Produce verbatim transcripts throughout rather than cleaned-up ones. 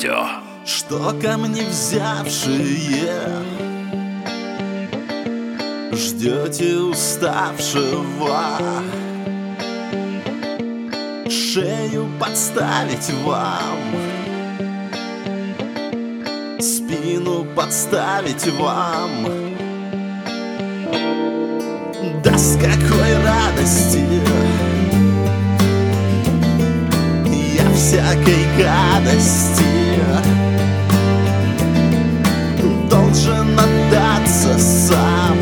радио. Что камни взявшие ждете уставшего, шею подставить вам, спину подставить вам. Да с какой радости я всякой гадости должен отдаться сам,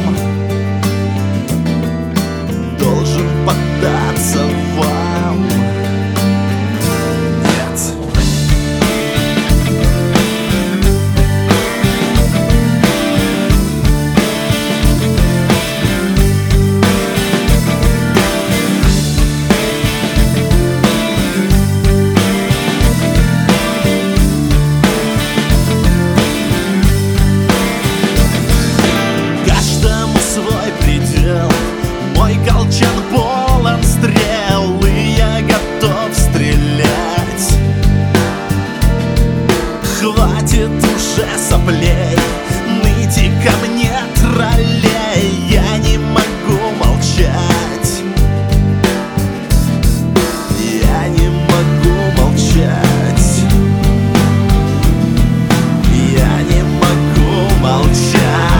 должен поддаться вам. Нет. Мой колчан полон стрел, и я готов стрелять. Хватит уже соплей, ныть и ко мне троллей. Я не могу молчать, я не могу молчать, я не могу молчать.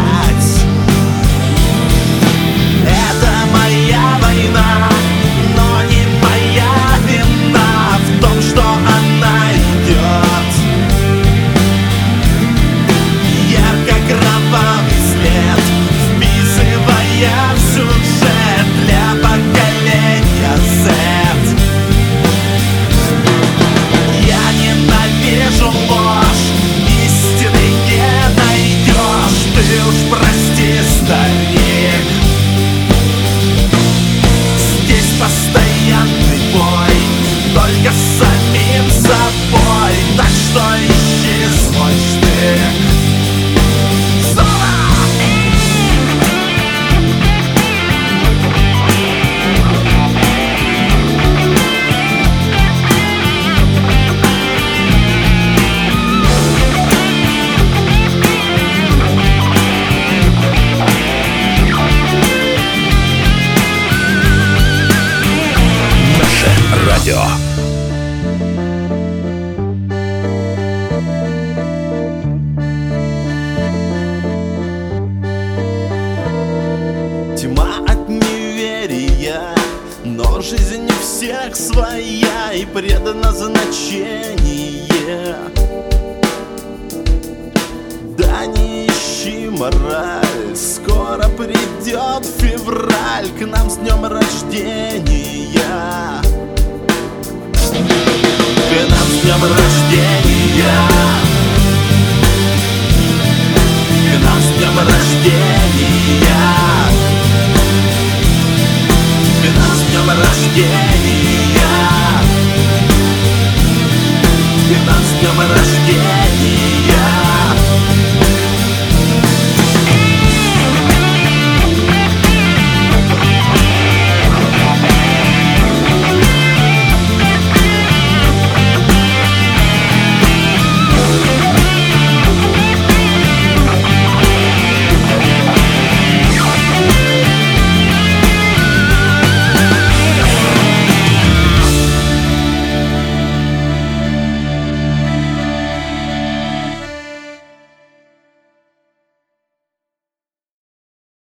Только с самим собой, так что ищи свой штык. Наше радио. Тьма от неверия, но жизнь у всех своя и предназначение. Да не ищи мораль, скоро придет февраль к нам с днем рождения. К нам с днем рождения. К нам с днем рождения.